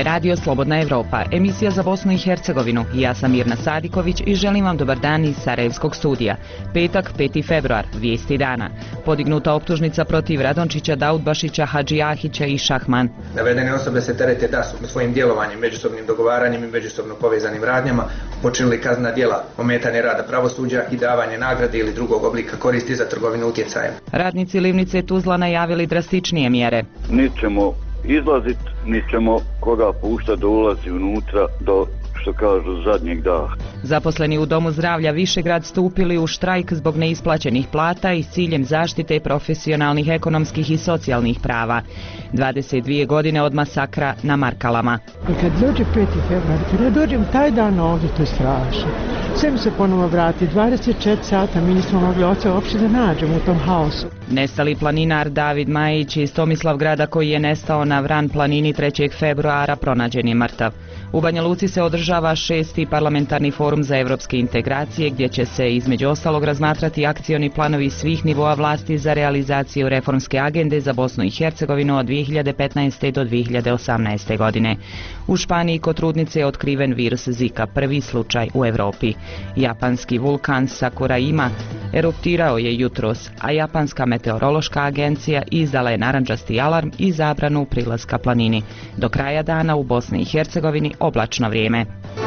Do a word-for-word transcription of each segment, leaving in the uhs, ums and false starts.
je Radio Slobodna Evropa, emisija za Bosnu i Hercegovinu. Ja sam Mirna Sadiković i želim vam dobar dan iz Sarajevskog studija. Petak, peti februar, vijesti dana. Podignuta optužnica protiv Radončića, Daudbašića, Hadžijahića i Šahman. Navedene osobe se terete da su svojim djelovanjem, međusobnim dogovaranjem i međusobno povezanim radnjama počinili kaznena djela, ometanje rada pravosuđa i davanje nagrade ili drugog oblika koristi za trgovinu utjecajem. Radnici Livnice Tuzla najavili drastičnije mjere. Niti ćemo izlazit, niti ćemo koga pušta da ulazi unutra do, što kažu, zadnjeg daha. Zaposleni u Domu zdravlja Višegrad stupili u štrajk zbog neisplaćenih plata i s ciljem zaštite profesionalnih, ekonomskih i socijalnih prava. dvadeset dvije godine od masakra na Markalama. I kad dođe peti februar, kad ja dođem taj dan ovdje, to je strašno. Sve mi se ponovo vrati, dvadeset četiri sata mi nismo mogli oca uopće da nađemo u tom haosu. Nestali planinar David Majić iz Tomislavgrada, koji je nestao na Vran planini trećeg februara, pronađen je mrtav. U Banja Luci se održava šesti parlamentarni forum za evropske integracije, gdje će se između ostalog razmatrati akcioni planovi svih nivoa vlasti za realizaciju reformske agende za Bosnu i Hercegovinu od dvije hiljade petnaeste. do dvije hiljade osamnaeste. godine. U Španiji kod trudnice je otkriven virus Zika, prvi slučaj u Europi. Japanski vulkan Sakurajima eruptirao je jutros, a japanska meteorološka agencija izdala je narandžasti alarm i zabranu prilaska planini. Do kraja dana u Bosni i Hercegovini oblačno vrijeme.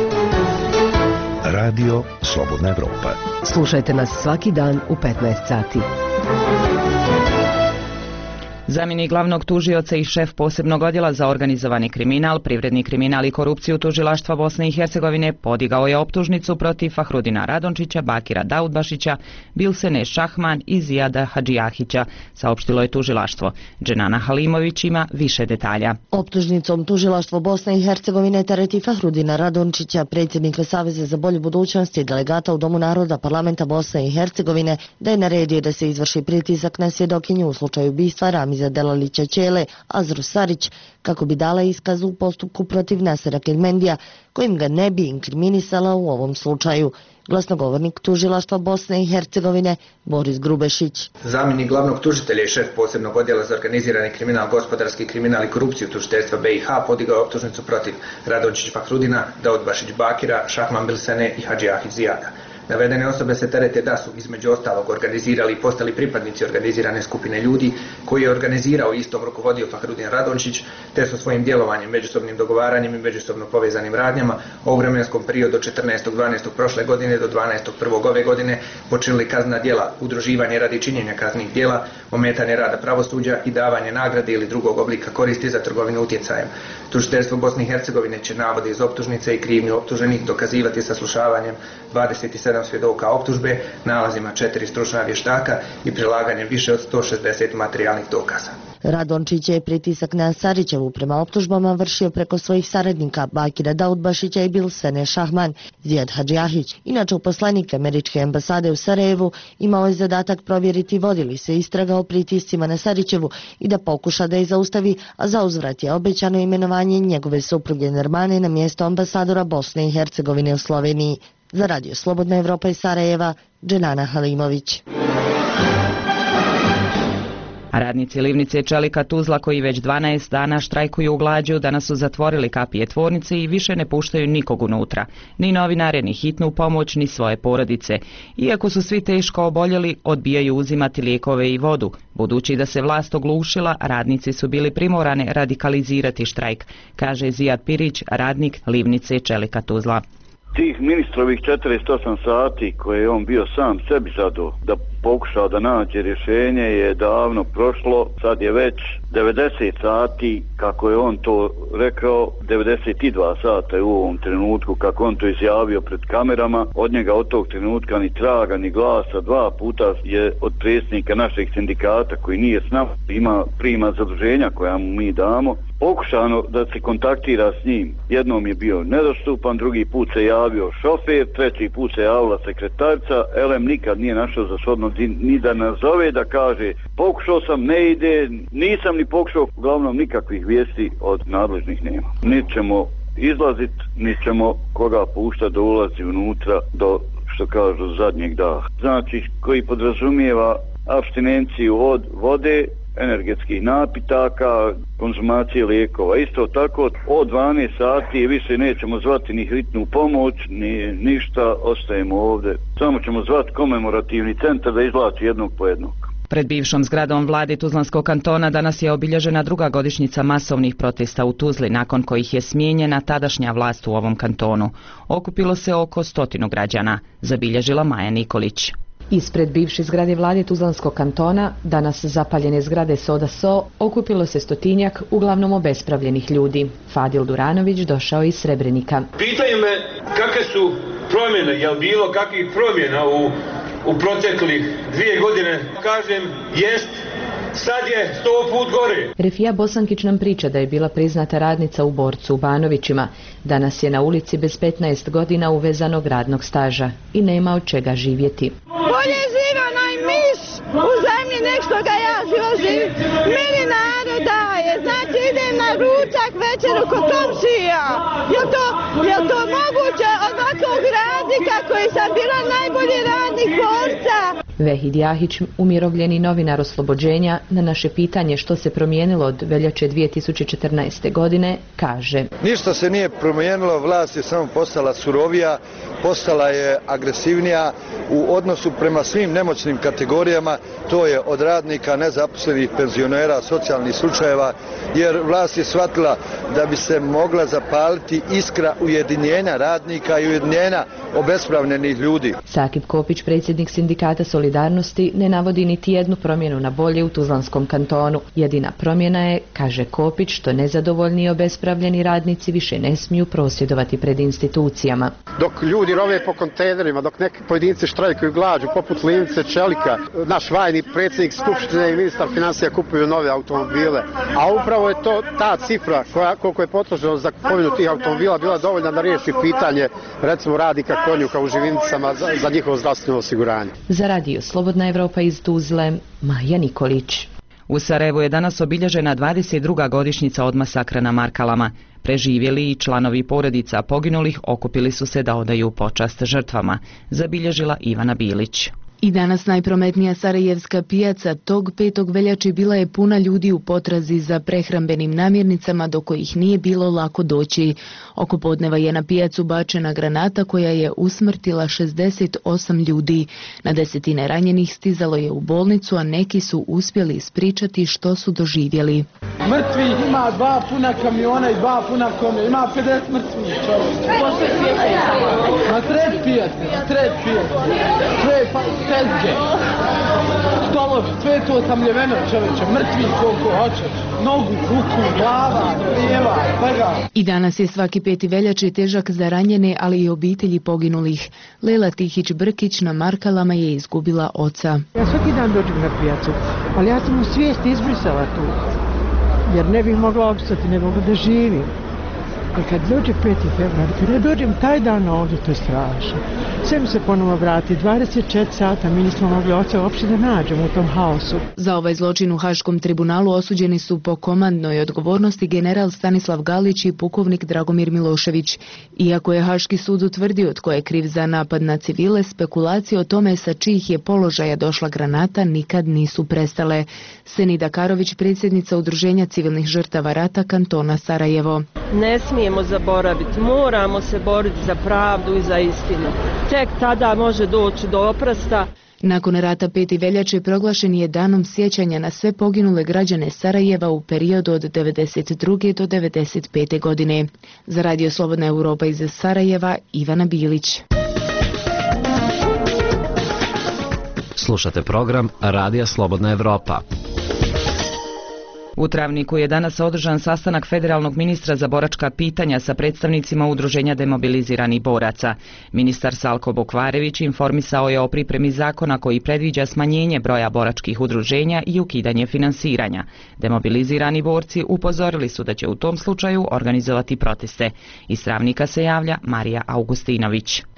Radio Slobodna Evropa. Slušajte nas svaki dan u petnaest sati. Zamjenik glavnog tužioca i šef posebnog odjela za organizovani kriminal, privredni kriminal i korupciju tužilaštva Bosne i Hercegovine podigao je optužnicu protiv Fahrudina Radončića, Bakira Daudbašića, Bilsene Šahman i Zijada Hadžijahića, saopštilo je tužilaštvo. Dženana Halimović ima više detalja. Optužnicom tužilaštvo Bosne i Hercegovine tereti Fahrudina Radončića, predsjednika Saveza za bolju budućnost i delegata u Domu naroda Parlamenta Bosne i Hercegovine, da je naredio da se izvrši pritisak na svjedokinju u slučaju ubistva Ramiza Delalića Ćele, Azru Sarić, kako bi dala iskaz u postupku protiv Nasera Kelmendija, kojim ga ne bi inkriminisala u ovom slučaju. Glasnogovornik tužilaštva Bosne i Hercegovine Boris Grubešić. Zamjenik glavnog tužitelja i šef posebnog odjela za organizirani kriminal, gospodarski kriminal i korupciju tužiteljstva B i H podigao optužnicu protiv Radončić Fahrudina, Daudbašić Bakira, Šahman Bilsene i Hadžijahić Zijada. Navedene osobe se terete da su, između ostalog, organizirali i postali pripadnici organizirane skupine ljudi koji je organizirao i istom rukovodio Fahrudin Radončić, te su svojim djelovanjem, međusobnim dogovaranjem i međusobno povezanim radnjama u vremenskom periodu od četrnaestog dvanaestog prošle godine do dvanaestog prvog ove godine počinili kaznena djela, udruživanje radi činjenja kaznenih djela, ometanje rada pravosuđa i davanje nagrade ili drugog oblika koristi za trgovinu utjecajem. Tužiteljstvo Bosne i Hercegovine će navode iz optužnice i krivnju optuženih dokazivati saslušavanjem dvadeset sedam svjedoka optužbe, nalazima četiri stručna vještaka i prilaganjem više od sto šezdeset materijalnih dokaza. Radončić je pritisak na Sarićevu prema optužbama vršio preko svojih saradnika Bakira Daudbašića i Bilsene Šahman. Zijad Hadžijahić, inače uposlenik američke ambasade u Sarajevu, imao je zadatak provjeriti vodi li se istraga o pritiscima na Sarićevu i da pokuša da je zaustavi, a za uzvrat je obećano imenovanje njegove supruge Nermane na mjesto ambasadora Bosne i Hercegovine u Sloveniji. Za Radio Slobodna Evropa iz Sarajeva, Dženana Halimović. Radnici Livnice Čelika Tuzla, koji već dvanaest dana štrajkuju u glađu, danas su zatvorili kapije tvornice i više ne puštaju nikog unutra. Ni novinare, ni hitnu pomoć, ni svoje porodice. Iako su svi teško oboljeli, odbijaju uzimati lijekove i vodu. Budući da se vlast oglušila, radnici su bili primorani radikalizirati štrajk, kaže Zijad Pirić, radnik Livnice Čelika Tuzla. Tih ministrovih četrdeset osam sati koje je on bio sam sebi zadao da pokušao da nađe rješenje je davno prošlo. Sad je već devedeset sati, kako je on to rekao, devedeset dva sata je u ovom trenutku, kako on to izjavio pred kamerama. Od njega od tog trenutka ni traga ni glasa. Dva puta je od predsjednika našeg sindikata, koji nije s nama, ima prima zaduženja koja mu mi damo, pokušano da se kontaktira s njim. Jednom je bio nedostupan, drugi put se javio šofer, treći put se javila sekretarica. Elem nikad nije našao za shodno ni da nazove, da kaže pokušao sam, ne ide, nisam ni pokušao. Uglavnom nikakvih vijesti od nadležnih nema. Niti ćemo izlazit, niti ćemo koga pušta da ulazi unutra do, što kažu, zadnjeg daha. Znači, koji podrazumijeva apstinenciju od vode, energetskih napitaka, konzumacije lijekova. Isto tako od dvanaest sati više nećemo zvati ni hitnu pomoć, ni ništa, ostajemo ovdje. Samo ćemo zvati komemorativni centar da izvlači jednog po jednog. Pred bivšom zgradom vlade Tuzlanskog kantona danas je obilježena druga godišnjica masovnih protesta u Tuzli, nakon kojih je smijenjena tadašnja vlast u ovom kantonu. Okupilo se oko stotinu građana, zabilježila Maja Nikolić. Ispred bivše zgrade vlade Tuzlanskog kantona, danas zapaljene zgrade Soda So, okupilo se stotinjak uglavnom obespravljenih ljudi. Fadil Duranović došao iz Srebrenika. Pitaju me kakve su promjene, je li bilo kakvih promjena u, u proteklih dvije godine? Kažem, jest. Sad je sto put gore. Refija Bosankić nam priča da je bila priznata radnica u Borcu u Banovićima. Danas je na ulici bez petnaest godina uvezanog radnog staža i nema od čega živjeti. Bolje živa onaj miš u zemlji nek što ga ja živo živim. Meni narod daje, znači idem na ručak večeru kod komšija. Je to, je to moguće od ovakvog radnika koji sam bila najbolji radnik Borca? Vehid Jahić, umirovljeni novinar Oslobođenja, na naše pitanje što se promijenilo od veljače dvije tisuće četrnaeste. godine, kaže: Ništa se nije promijenilo, vlast je samo postala surovija, postala je agresivnija u odnosu prema svim nemoćnim kategorijama, to je od radnika, nezaposlenih, penzionera, socijalnih slučajeva, jer vlast je shvatila da bi se mogla zapaliti iskra ujedinjenja radnika i ujedinjenja obespravljenih ljudi. Sakip Kopić, predsjednik sindikata Solidarnosti, ne navodi niti jednu promjenu na bolje u Tuzlanskom kantonu. Jedina promjena je, kaže Kopić, što nezadovoljni i obespravljeni radnici više ne smiju prosvjedovati pred institucijama. Dok ljudi rove po kontejnerima, dok neki pojedinci štrajkuju glađu, poput Livnice Čelika, naš vajni predsjednik Skupštine i ministar financija kupuju nove automobile. A upravo je to ta cifra koja, koliko je potrošeno za kupovinu tih automobila, bila dovoljna da riješi pitanje, recimo, radnika Konjuka u Živinicama za, za njihovo zdravstveno osiguranje. Za radio Slobodna Evropa iz Tuzle, Maja Nikolić. U Sarajevu je danas obilježena dvadeset druga godišnjica od masakra na Markalama. Preživjeli i članovi porodica poginulih okupili su se da odaju počast žrtvama, zabilježila Ivana Bilić. I danas najprometnija sarajevska pijaca tog petog veljače bila je puna ljudi u potrazi za prehrambenim namirnicama do kojih nije bilo lako doći. Oko podneva je na pijacu bačena granata koja je usmrtila šezdeset osam ljudi. Na desetine ranjenih stizalo je u bolnicu, a neki su uspjeli ispričati što su doživjeli. Mrtvi ima dva puna kamiona i dva puna kome, ima pedeset mrtvih čovjek. Na sred pijace, na sred pijace. Sve pa tezge, stolovi, sve je to osamljeveno čovječe, mrtvi koliko hoćeš, nogu, ruku, glava, prijeva, svega. I danas je svaki peti veljače težak za ranjene, ali i obitelji poginulih. Lela Tihić-Brkić na Markalama je izgubila oca. Ja svaki dan dođem na pijacu, ali ja sam u svijesti izbrisala tu, jer ne bih mogla opstati, ne mogu da živim. I kad dođe peti februar, kad ja dođem taj dan ovdje, to je strašno. Sve mi se ponovo vrati, dvadeset četiri sata mi nismo mogli oca uopšte da nađemo u tom haosu. Za ovaj zločin u Haškom tribunalu osuđeni su po komandnoj odgovornosti general Stanislav Galić i pukovnik Dragomir Milošević. Iako je Haški sud utvrdio tko je kriv za napad na civile, spekulacije o tome sa čijih je položaja došla granata nikad nisu prestale. Senida Karović, predsjednica Udruženja civilnih žrtava rata kantona Sarajevo. Ne smijemo zaboraviti, moramo se boriti za pravdu i za istinu. Tek tada može doći do oprosta. Nakon rata peti veljače proglašen je danom sjećanja na sve poginule građane Sarajeva u periodu od devedeset druge do devedeset pete. godine. Za radio Slobodna Europa iz Sarajeva, Ivana Bilić. Slušate program Radija Slobodna Evropa. U Travniku je danas održan sastanak federalnog ministra za boračka pitanja sa predstavnicima Udruženja demobiliziranih boraca. Ministar Salko Bokvarević informisao je o pripremi zakona koji predviđa smanjenje broja boračkih udruženja i ukidanje finansiranja. Demobilizirani borci upozorili su da će u tom slučaju organizovati proteste. Iz Travnika se javlja Marija Augustinović.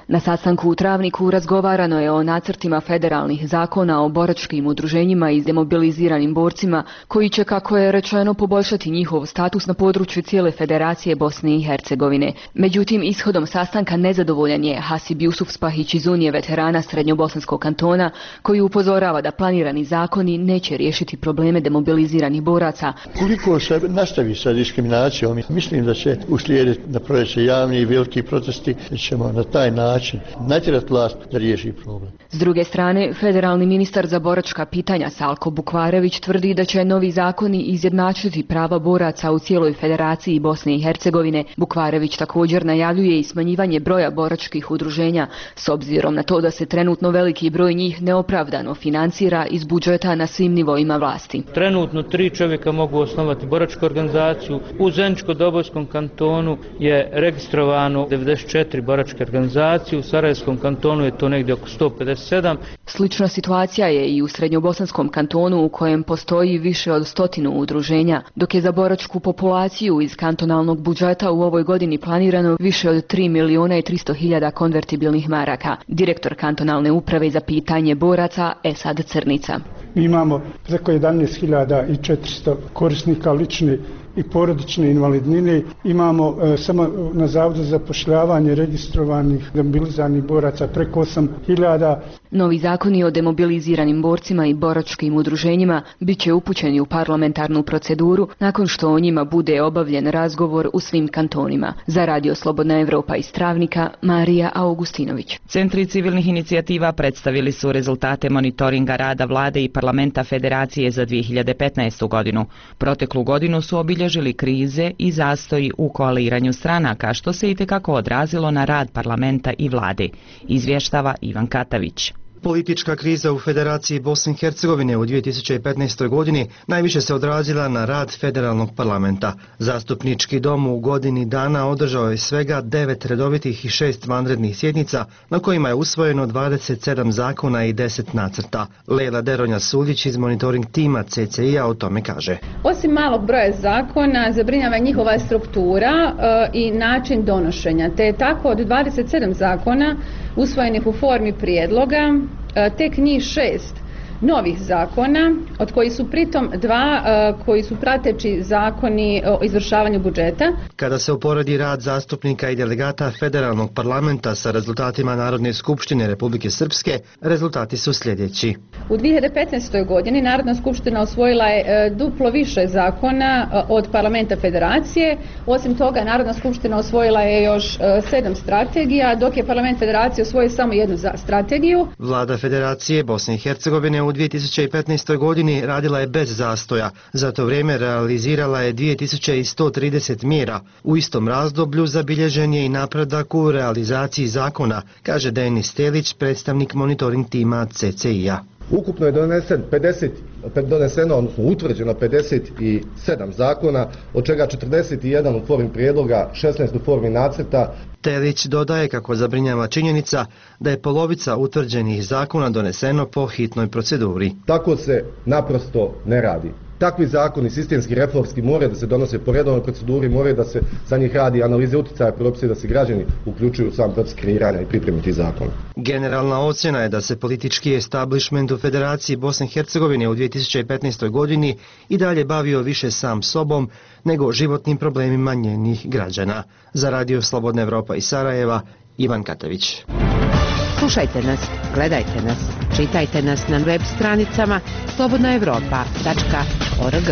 Na sastanku u Travniku razgovarano je o nacrtima federalnih zakona o boračkim udruženjima i demobiliziranim borcima koji će, kako je rečeno, poboljšati njihov status na području cijele Federacije Bosne i Hercegovine. Međutim, ishodom sastanka nezadovoljan je Hasib Jusufspahić iz Unije veterana Srednjobosanskog kantona, koji upozorava da planirani zakoni neće riješiti probleme demobiliziranih boraca. Koliko se nastavi sa diskriminacijom, mislim da će uslijediti na proljeće javni i veliki protesti, da ćemo na taj način natjerati vlast da riješi problem. S druge strane, federalni ministar za boračka pitanja Salko Bukvarević tvrdi da će novi zakoni izjednačiti prava boraca u cijeloj Federaciji Bosne i Hercegovine. Bukvarević također najavljuje i smanjivanje broja boračkih udruženja, s obzirom na to da se trenutno veliki broj njih neopravdano financira iz budžeta na svim nivoima vlasti. Trenutno tri čovjeka mogu osnovati boračku organizaciju. U Zeničko-Dobojskom kantonu je registrovano devedeset četiri boračke organizacije, u Sarajevskom kantonu je to negdje oko sto pedeset sedam. Slična situacija je i u Srednjobosanskom kantonu, u kojem postoji više od stotinu udruženja, dok je za boračku populaciju iz kantonalnog budžeta u ovoj godini planirano više od tri miliona i tristo hiljada konvertibilnih maraka. Direktor kantonalne uprave za pitanje boraca Esad Crnica. Mi imamo preko jedanaest hiljada četiristo korisnika lične i porodične invalidnine. Imamo e, samo na Zavodu za zapošljavanje registrovanih demobiliziranih boraca preko osam hiljada. Novi zakoni o demobiliziranim borcima i boračkim udruženjima bit će upućeni u parlamentarnu proceduru nakon što o njima bude obavljen razgovor u svim kantonima. Za Radio Slobodna Evropa iz Travnika, Marija Augustinović. Centri civilnih inicijativa predstavili su rezultate monitoringa rada vlade i parlamenta Federacije za dvije hiljade petnaestu godinu. Proteklu godinu su obilježili krize i zastoji u koaliranju stranaka, što se itekako odrazilo na rad parlamenta i vlade, izvještava Ivan Katavić. Politička kriza u Federaciji Bosne i Hercegovine u dvije tisuće petnaestoj godini najviše se odrazila na rad federalnog parlamenta. Zastupnički dom u godini dana održao je svega devet redovitih i šest vanrednih sjednica na kojima je usvojeno dvadeset sedam zakona i deset nacrta. Lejla Deronja-Suljić iz monitoring tima C C I-a o tome kaže. Osim malog broja zakona, zabrinjava njihova struktura e, i način donošenja, te je tako od dvadeset sedam zakona usvojenih u formi prijedloga, tek njih šest novih zakona, od kojih su pritom dva uh, koji su prateći zakoni o izvršavanju budžeta. Kada se uporedi rad zastupnika i delegata federalnog parlamenta sa rezultatima Narodne skupštine Republike Srpske, rezultati su sljedeći. U dvije hiljade petnaestoj godini Narodna skupština osvojila je uh, duplo više zakona uh, od parlamenta Federacije. Osim toga, Narodna skupština osvojila je još uh, sedam strategija, dok je parlament Federacije osvojio samo jednu za strategiju. Vlada Federacije Bosne i Hercegovine u dvije tisuće petnaestoj godini radila je bez zastoja. Za to vrijeme realizirala je dvije tisuće sto trideset mjera. U istom razdoblju zabilježen je i napredak u realizaciji zakona, kaže Denis Telić, predstavnik monitoring tima C C I-a. Ukupno je donesen pedeset, doneseno, odnosno utvrđeno pedeset sedam zakona, od čega četrdeset jedan u formi prijedloga, šesnaest u formi nacrta. Telić dodaje kako zabrinjava činjenica da je polovica utvrđenih zakona doneseno po hitnoj proceduri. Tako se naprosto ne radi. Takvi zakoni, sistemski, reformski, moraju da se donose po redovnoj proceduri, moraju da se za njih radi analize utjecaja propisa, da se građani uključuju u sam proces kreiranja i pripreme tih zakona. Generalna ocjena je da se politički establishment u Federaciji Bosne i Hercegovine u dvije tisuće petnaestoj godini i dalje bavio više sam sobom nego životnim problemima njenih građana. Za Radio Slobodna Evropa iz Sarajeva, Ivan Katavić. Slušajte nas, gledajte nas, čitajte nas na web stranicama slobodna evropa tačka org.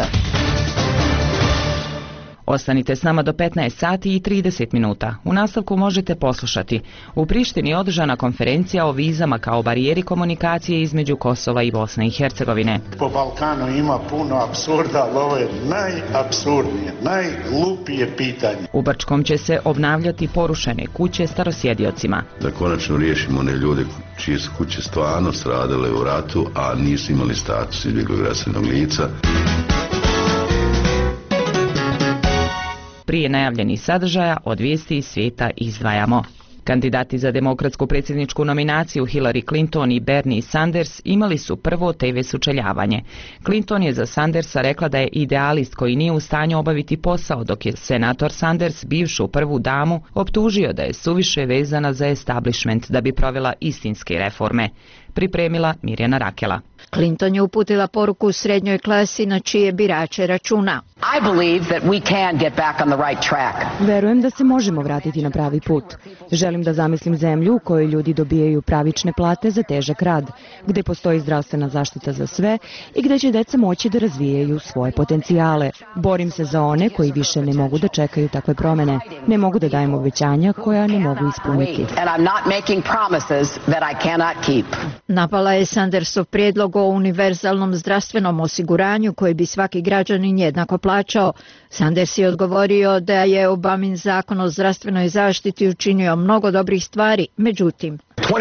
Ostanite s nama do petnaest sati i trideset minuta. U nastavku možete poslušati. U Prištini je održana konferencija o vizama kao barijeri komunikacije između Kosova i Bosne i Hercegovine. Po Balkanu ima puno apsurda, ali ovo je najapsurdnije, najglupije pitanje. U Brčkom će se obnavljati porušene kuće starosjediocima. Da konačno riješimo one ljude čije su kuće stvarno stradale u ratu, a nisu imali status izbjeglog raseljenog lica. Prije najavljenih sadržaja od vijesti iz svijeta izdvajamo. Kandidati za demokratsku predsjedničku nominaciju Hillary Clinton i Bernie Sanders imali su prvo te ve sučeljavanje. Clinton je za Sandersa rekla da je idealist koji nije u stanju obaviti posao, dok je senator Sanders bivšu prvu damu optužio da je suviše vezana za establishment da bi provela istinske reforme. Pripremila Mirjana Rakela. Clinton je uputila poruku u srednjoj klasi na čije birače računa. I believe that we can get back on the right track. Verujem da se možemo vratiti na pravi put. Želim da zamislim zemlju u kojoj ljudi dobijaju pravične plate za težak rad, gdje postoji zdravstvena zaštita za sve i gdje će deca moći da razvijaju svoje potencijale. Borim se za one koji više ne mogu da čekaju takve promjene. Ne mogu da dajem obećanja koja ne mogu ispuniti. And I'm not making promises that I cannot keep. Napala je Sandersov prijedlog o univerzalnom zdravstvenom osiguranju koji bi svaki građanin jednako plaćao. Sanders je odgovorio da je Obamin zakon o zdravstvenoj zaštiti učinio mnogo dobrih stvari, međutim...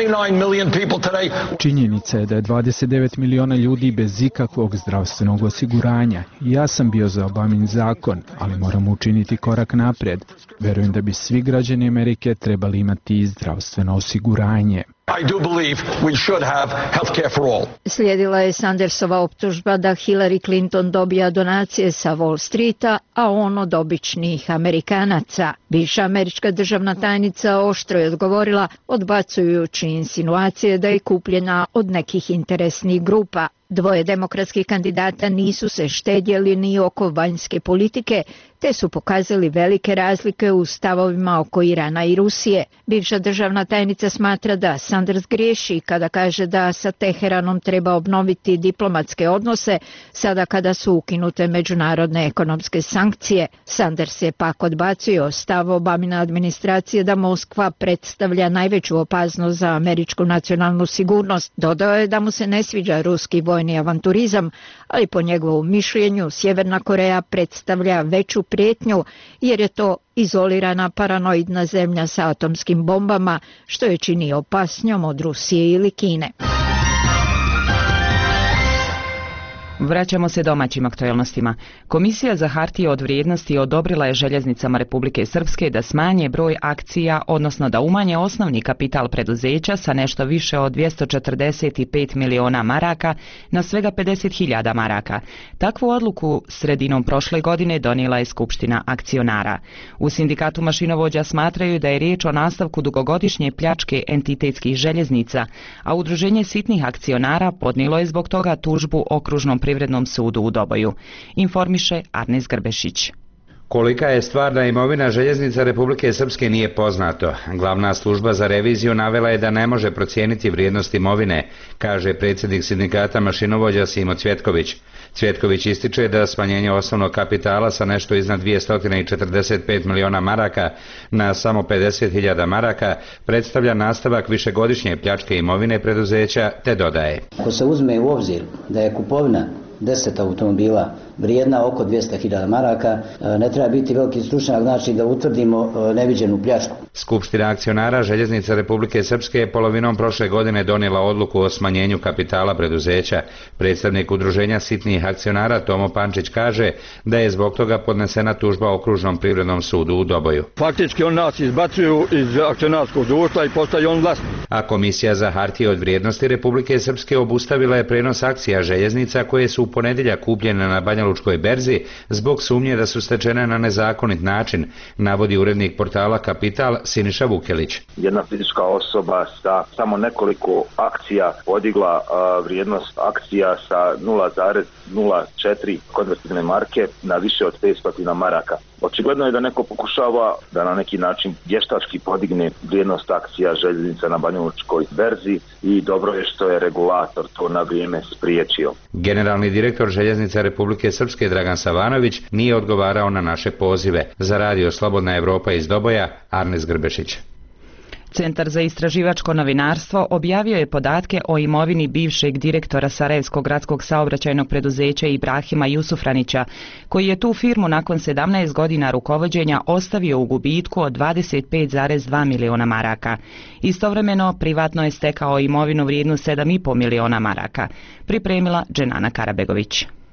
Činjenica je da je dvadeset devet miliona ljudi bez ikakvog zdravstvenog osiguranja. Ja sam bio za Obamin zakon, ali moramo učiniti korak naprijed. Verujem da bi svi građani Amerike trebali imati zdravstveno osiguranje. I do believe we should have health care for all. Slijedila je Sandersova optužba da Hillary Clinton dobija donacije sa Wall Streeta, a on od običnih Amerikanaca. Bivša američka državna tajnica oštro je odgovorila, odbacujući insinuacije da je kupljena od nekih interesnih grupa. Dvoje demokratskih kandidata nisu se štedjeli ni oko vanjske politike, te su pokazali velike razlike u stavovima oko Irana i Rusije. Bivša državna tajnica smatra da Sanders griješi kada kaže da sa Teheranom treba obnoviti diplomatske odnose sada kada su ukinute međunarodne ekonomske sankcije. Sanders je pak odbacio stav Obamine administracije da Moskva predstavlja najveću opasnost za američku nacionalnu sigurnost. Dodao je da mu se ne sviđa ruski vojni avanturizam, ali po njegovom mišljenju Sjeverna Koreja predstavlja veću prijetnju jer je to izolirana paranoidna zemlja sa atomskim bombama, što je čini opasnjom od Rusije ili Kine. Vraćamo se domaćim aktualnostima. Komisija za hartije od vrijednosti odobrila je željeznicama Republike Srpske da smanje broj akcija, odnosno da umanje osnovni kapital preduzeća sa nešto više od dvjesto četrdeset pet miliona maraka na svega pedeset hiljada maraka. Takvu odluku sredinom prošle godine donijela je Skupština akcionara. U sindikatu mašinovođa smatraju da je riječ o nastavku dugogodišnje pljačke entitetskih željeznica, a udruženje sitnih akcionara podnijelo je zbog toga tužbu Okružnom privrednom sudu u Doboju. Informiše Arnes Grbešić. Kolika je stvarna imovina željeznica Republike Srpske nije poznato. Glavna služba za reviziju navela je da ne može procijeniti vrijednost imovine, kaže predsjednik sindikata mašinovođa Simo Cvjetković. Cvjetković ističe da smanjenje osnovnog kapitala sa nešto iznad dvjesto četrdeset pet miliona maraka na samo pedeset hiljada maraka predstavlja nastavak višegodišnje pljačke imovine preduzeća, te dodaje. Ako se uzme u obzir da je kupovina deset automobila vrijedna oko dvjesto hiljada maraka, ne treba biti veliki stručnjak, znači da utvrdimo neviđenu pljačku. Skupština akcionara željeznica Republike Srpske je polovinom prošle godine donijela odluku o smanjenju kapitala preduzeća. Predstavnik udruženja sitnih akcionara Tomo Pančić kaže da je zbog toga podnesena tužba Okružnom privrednom sudu u Doboju. Faktički on nas izbacuju iz akcionarskog društva i postaje on vlasnik. A Komisija za hartije od vrijednosti Republike Srpske obustavila je prenos akcija željeznica koje su u ponedjeljak kupljene na Banjalučkoj berzi zbog sumnje da su stečene na nezakonit način, navodi urednik portala Kapital Siniša Vukelić. Jedna fizička osoba sa samo nekoliko akcija podigla a, vrijednost akcija sa nula zarez nula četiri konvertibilne marke na više od petsto maraka. Očigledno je da neko pokušava da na neki način vještački podigne vrijednost akcija željeznica na Banjalučkoj berzi i dobro je što je regulator to na vrijeme spriječio. Generalni direktor željeznica Republike Srpske Dragan Savanović nije odgovarao na naše pozive. Za radio Slobodna Evropa iz Doboja, Arnes Grbešić. Centar za istraživačko novinarstvo objavio je podatke o imovini bivšeg direktora Sarajevskog gradskog saobraćajnog preduzeća Ibrahima Jusufranića, koji je tu firmu nakon sedamnaest godina rukovođenja ostavio u gubitku od dvadeset pet zarez dva miliona maraka. Istovremeno, privatno je stekao imovinu vrijednu sedam i po miliona maraka. Pripremila Dženana Karabegović.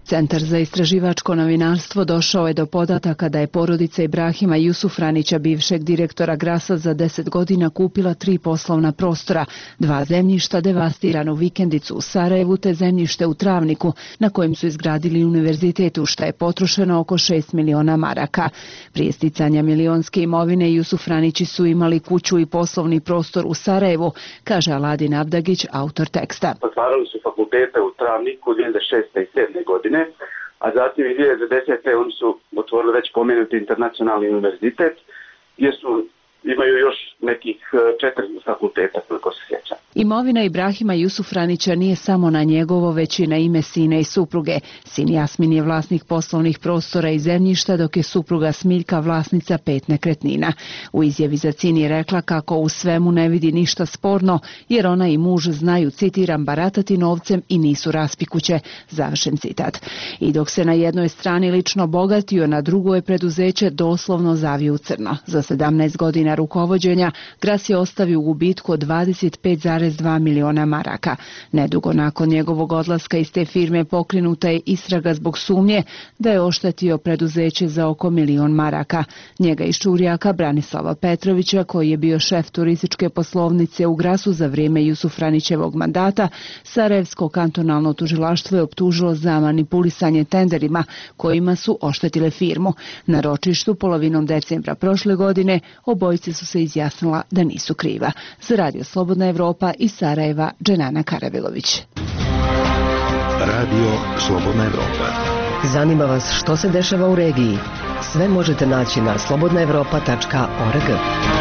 Centar za istraživačko novinarstvo došao je do podataka da je porodica Ibrahima Jusufranića, bivšeg direktora Grasa, za deset godina kupila tri poslovna prostora, dva zemljišta, devastiranu vikendicu u Sarajevu te zemljište u Travniku na kojem su izgradili univerzitet, u šta je potrošeno oko šest miliona maraka. Prije sticanja milionske imovine Jusufranići su imali kuću i poslovni prostor u Sarajevu, kaže Aladin Abdagić, autor teksta. Otvarali su fakultete u Travniku dvije hiljade šeste i sedme godine, a zatim i dvije hiljade desete oni su otvorili već pomenuti internacionalni univerzitet, gdje su imaju još nekih četiri fakulteta, koliko se sjećam. Imovina Ibrahima Jusufranića nije samo na njegovo, već i na ime sina i supruge. Sin Jasmin je vlasnik poslovnih prostora i zemljišta, dok je supruga Smiljka vlasnica pet nekretnina. U izjavi za C I N je rekla kako u svemu ne vidi ništa sporno, jer ona i muž znaju, citiram, baratati novcem i nisu raspikuće. Završen citat. I dok se na jednoj strani lično bogatio, na drugoj je preduzeće doslovno zavio u crno. Za sedamnaest godina rukovođenja Gras je ostavio u gubitku od dvadeset pet zarez dva miliona maraka. Nedugo nakon njegovog odlaska iz te firme pokrenuta je istraga zbog sumnje da je oštetio preduzeće za oko milion maraka. Njega iz Čurjaka, Branislava Petrovića, koji je bio šef turističke poslovnice u Grasu za vrijeme Jusufranićevog mandata, Sarajevsko kantonalno tužilaštvo je optužilo za manipulisanje tenderima kojima su oštetile firmu. Na ročištu polovinom decembra prošle godine obojice su se izjasnila da nisu kriva. Za Radio Slobodna Evropa iz Sarajeva, Dženana Karavilović. Radio Slobodna Evropa. Zanima vas što se dešava u regiji? Sve možete naći na slobodna evropa tačka org.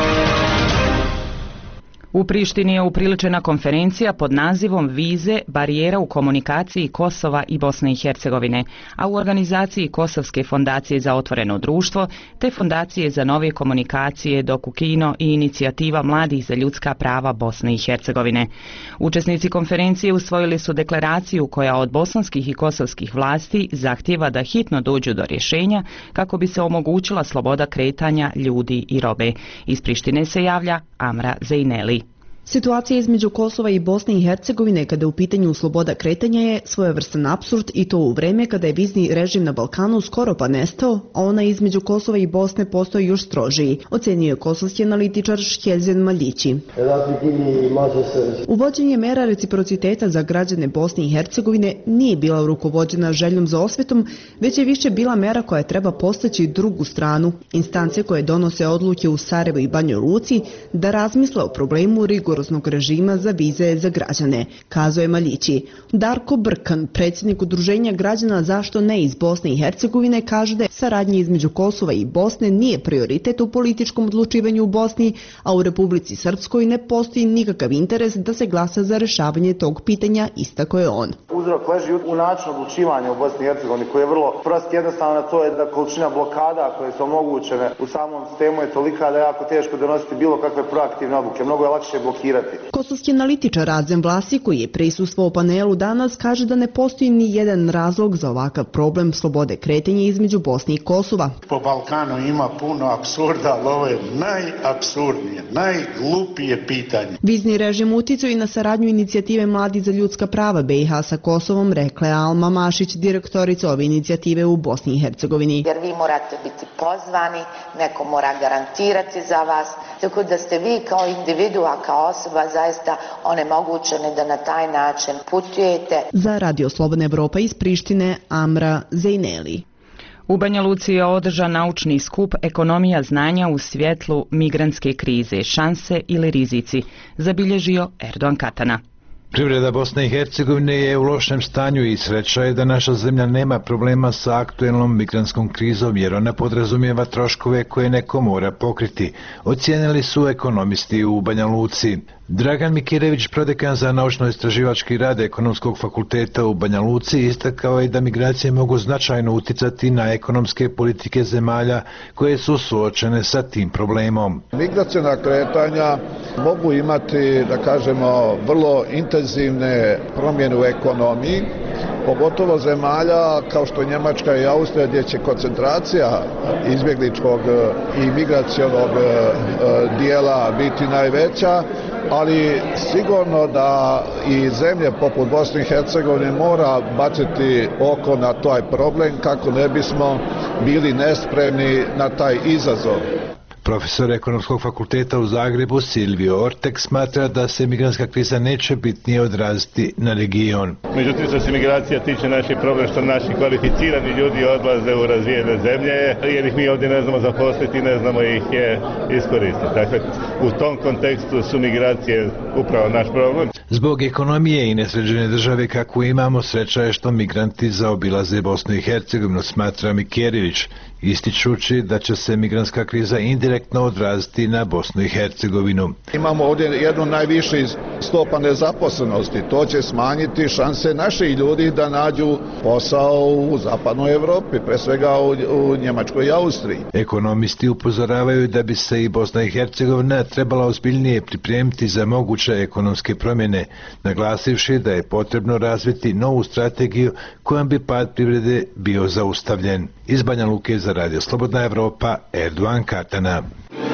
U Prištini je upriličena konferencija pod nazivom Vize, barijera u komunikaciji Kosova i Bosne i Hercegovine, a u organizaciji Kosovske fondacije za otvoreno društvo te Fondacije za nove komunikacije Dokukino i Inicijativa mladih za ljudska prava Bosne i Hercegovine. Učesnici konferencije usvojili su deklaraciju koja od bosanskih i kosovskih vlasti zahtijeva da hitno dođu do rješenja kako bi se omogućila sloboda kretanja ljudi i robe. Iz Prištine se javlja Amra Zejneli. Situacija između Kosova i Bosne i Hercegovine kada je u pitanju sloboda kretanja je svojevrstan apsurd, i to u vreme kada je vizni režim na Balkanu skoro pa nestao, a ona između Kosova i Bosne postoji još strožiji, ocenio je kosovski analitičar Šhelzen Maljići. Uvođenje mera reciprociteta za građane Bosne i Hercegovine nije bila rukovođena željom za osvetom, već je više bila mera koja treba postaći drugu stranu, instance koje donose odluke u Sarajevu i Banjoj Luci, da razmisle o problemu rigoroznog režima za vize za građane, kazao je Maljići. Darko Brkan, predsjednik Udruženja građana Zašto ne iz Bosne i Hercegovine, kaže da saradnja između Kosova i Bosne nije prioritet u političkom odlučivanju u Bosni, a u Republici Srpskoj ne postoji nikakav interes da se glasa za rešavanje tog pitanja, istako je on. Uzrok leži u načinu odlučivanja u Bosni i Hercegovini, koji je vrlo prost, jednostavno, to je da količina blokada koje su omogućene u samom sistemu je tolika da je jako teško donositi bilo kakve proaktivne odluke. Mnogo je lakše blokirati. Kosovski analitičar Radzem Vlasi, koji je prisustvovao panelu danas, kaže da ne postoji ni jedan razlog za ovakav problem slobode kretanja između Bosne i Kosova. Po Balkanu ima puno apsurda, ali ovo je najapsurdnije, najglupije pitanje. Vizni režim uticao i na saradnju Inicijative mladih za ljudska prava B i H sa Kosovom, rekla je Alma Mašić, direktorica ove inicijative u Bosni i Hercegovini. Jer vi morate biti pozvani, neko mora garantirati za vas, tako da ste vi kao individua, kao osoba zaista onemogućene da na taj način putujete. Za Radio Slobodna Evropa iz Prištine, Amra Zejneli. U Banja Luci je održan naučni skup Ekonomija znanja u svjetlu migrantske krize, šanse ili rizici, zabilježio Erdogan Katana. Privreda Bosne i Hercegovine je u lošem stanju i sreća je da naša zemlja nema problema sa aktuelnom migrantskom krizom, jer ona podrazumijeva troškove koje neko mora pokriti, ocijenili su ekonomisti u Banja Luci. Dragan Mikirević, prodekan za naučno-istraživački rad Ekonomskog fakulteta u Banja Luci, istakao je da migracije mogu značajno uticati na ekonomske politike zemalja koje su suočene sa tim problemom. Migracijna kretanja mogu imati, da kažemo, vrlo intenzivne promjene u ekonomiji, pogotovo zemalja kao što je Njemačka i Austrija, gdje će koncentracija izbjegličkog i migracionog dijela biti najveća, ali sigurno da i zemlje poput Bosne i Hercegovine mora baciti oko na taj problem kako ne bismo bili nespremni na taj izazov. Profesor Ekonomskog fakulteta u Zagrebu Silvio Ortek smatra da se migrantska kriza neće bitnije odraziti na region. Međutim, što se migracija tiče, naš je problem što naši kvalificirani ljudi odlaze u razvijene zemlje, jer ih mi ovdje ne znamo zaposliti, ne znamo ih je iskoristiti. Dakle, u tom kontekstu su migracije upravo naš problem. Zbog ekonomije i nesređene države kakvu imamo, sreća je što migranti zaobilaze Bosnu i Hercegovinu, smatra Mikerivić, ističući da će se migrantska kriza indirektno odraziti na Bosnu i Hercegovinu. Imamo ovdje jednu najviše stopa nezaposlenosti. To će smanjiti šanse naših ljudi da nađu posao u zapadnoj Evropi, pre svega u, u Njemačkoj i Austriji. Ekonomisti upozoravaju da bi se i Bosna i Hercegovina trebala ozbiljnije pripremiti za moguće ekonomske promjene, naglasivši da je potrebno razviti novu strategiju kojom bi pad privrede bio zaustavljen. Iz Banja Luke za Radio Slobodna Evropa, Erdogan Katana.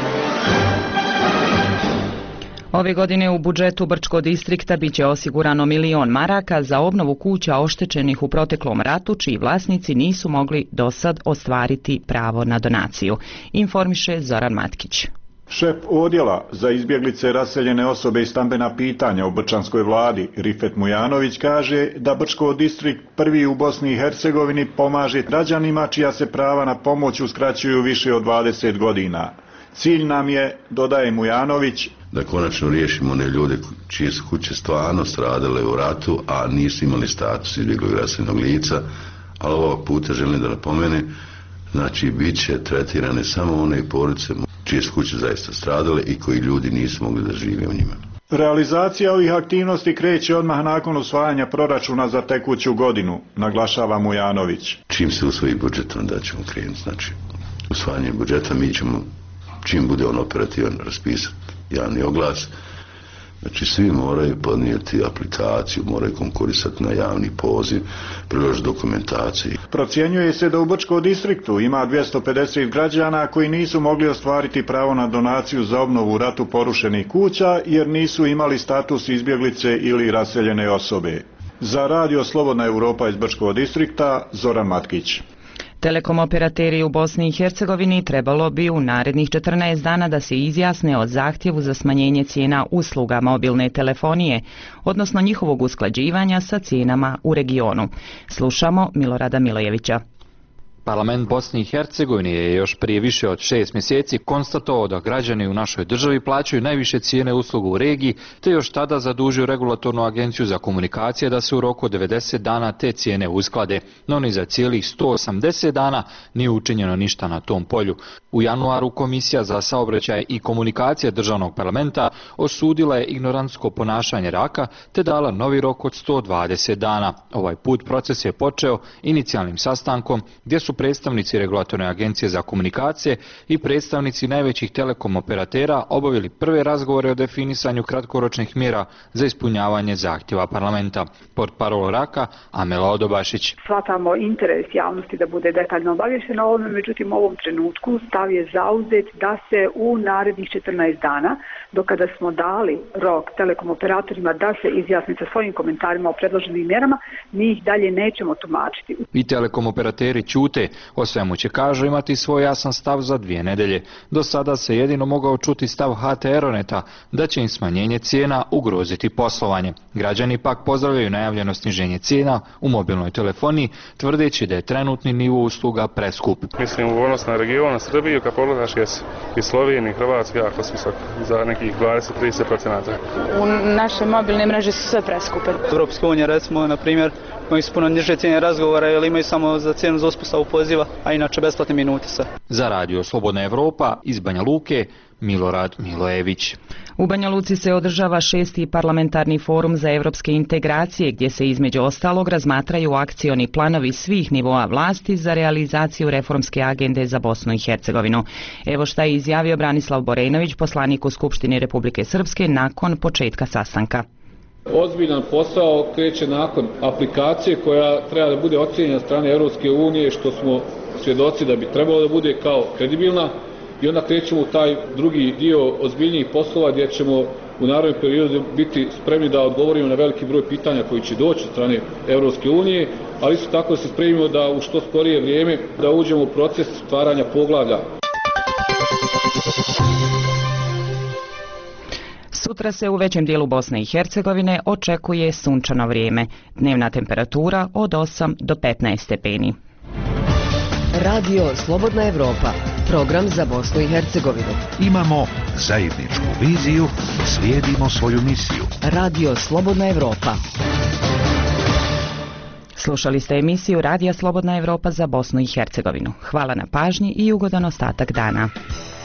Ove godine u budžetu Brčkog distrikta biće osigurano milion maraka za obnovu kuća oštećenih u proteklom ratu, čiji vlasnici nisu mogli dosad ostvariti pravo na donaciju, informiše Zoran Matkić. Šef odjela za izbjeglice, raseljene osobe i stambena pitanja u brčanskoj vladi, Rifet Mujanović, kaže da Brčko distrikt prvi u Bosni i Hercegovini pomaže građanima čija se prava na pomoć uskraćuju više od dvadeset godina. Cilj nam je, dodaje Mujanović, da konačno riješimo one ljude čije su kuće stvarno stradale u ratu, a nisu imali status izbjeglog raseljenog lica, ali ovog puta želim da napomene, znači bit će tretirane samo one porodice čije su kuće zaista stradale i koji ljudi nisu mogli da žive u njima. Realizacija ovih aktivnosti kreće odmah nakon usvajanja proračuna za tekuću godinu, naglašava Mujanović. Čim se usvoji budžet, onda ćemo krenuti. Znači, usvajanje budžeta mi ćemo, čim bude on operativan, raspisati javni oglas. Znači, svi moraju podnijeti aplikaciju, moraju konkurisati na javni poziv, priložiti dokumentaciju. Procjenjuje se da u Brčkom distriktu ima dvjesto pedeset građana koji nisu mogli ostvariti pravo na donaciju za obnovu u ratu porušenih kuća jer nisu imali status izbjeglice ili raseljene osobe. Za Radio Slobodna Europa iz Brčkog distrikta, Zoran Matkić. Telekom operateri u Bosni i Hercegovini trebalo bi u narednih četrnaest dana da se izjasne o zahtjevu za smanjenje cijena usluga mobilne telefonije, odnosno njihovog usklađivanja sa cijenama u regionu. Slušamo Milorada Milojevića. Parlament Bosne i Hercegovine je još prije više od šest mjeseci konstatovao da građani u našoj državi plaćaju najviše cijene usluga u regiji, te još tada zadužio regulatornu agenciju za komunikacije da se u roku od devedeset dana te cijene usklade, no ni za cijelih sto osamdeset dana nije učinjeno ništa na tom polju. U januaru Komisija za saobraćaj i komunikacije državnog parlamenta osudila je ignorantsko ponašanje Raka te dala novi rok od sto dvadeset dana. Ovaj put proces je počeo inicijalnim sastankom gdje su predstavnici regulatorne agencije za komunikacije i predstavnici najvećih telekom operatera obavili prve razgovore o definisanju kratkoročnih mjera za ispunjavanje zahtjeva parlamenta. Portparol Raka Amela Odobašić. Shvatamo interes javnosti da bude detaljno obavještena o ovome, međutim u ovom trenutku stav je zauzet da se u narednih četrnaest dana, do kada smo dali rok telekom operatorima da se izjasni sa svojim komentarima o predloženim mjerama, mi ih dalje nećemo tumačiti. I telekom operateri ćute. O svemu će, kažu, imati svoj jasan stav za dvije nedelje. Do sada se jedino mogao čuti stav H T Aeroneta da će im smanjenje cijena ugroziti poslovanje. Građani pak pozdravljaju najavljeno sniženje cijena u mobilnoj telefoniji, tvrdeći da je trenutni nivo usluga preskup. Mislim u odnosu na region, Srbiju, kad pogledaš i Sloveniju i Hrvatsku jako su visok, za nekih dvadeset do trideset procenata. U naše mobilne mreže su sve preskupe. Europska unija, recimo, na primjer, imaju su puno niže cijene razgovora ili imaju samo za cijenu za uspostavu poziva, a inače besplatne minute sve. Za Radio Slobodna Evropa iz Banja Luke, Milorad Milojević. U Banja Luci se održava šesti parlamentarni forum za evropske integracije, gdje se između ostalog razmatraju akcioni planovi svih nivoa vlasti za realizaciju reformske agende za Bosnu i Hercegovinu. Evo šta je izjavio Branislav Borejnović, poslanik u Skupštini Republike Srpske, nakon početka sastanka. Ozbiljan posao kreće nakon aplikacije koja treba da bude ocjenjena strane Europske unije, što smo svjedoci da bi trebalo da bude kao kredibilna, i onda krećemo u taj drugi dio ozbiljnijih poslova gdje ćemo u narednom periodu biti spremni da odgovorimo na veliki broj pitanja koji će doći od strane Europske unije, ali isto tako da se spremimo da u što skorije vrijeme da uđemo u proces stvaranja poglavlja. Sutra se u većem dijelu Bosne i Hercegovine očekuje sunčano vrijeme. Dnevna temperatura od osam do petnaest stepeni. Radio Slobodna Evropa, program za Bosnu i Hercegovinu. Imamo zajedničku viziju, slijedimo svoju misiju. Radio Slobodna Evropa. Slušali ste emisiju Radija Slobodna Evropa za Bosnu i Hercegovinu. Hvala na pažnji i ugodan ostatak dana.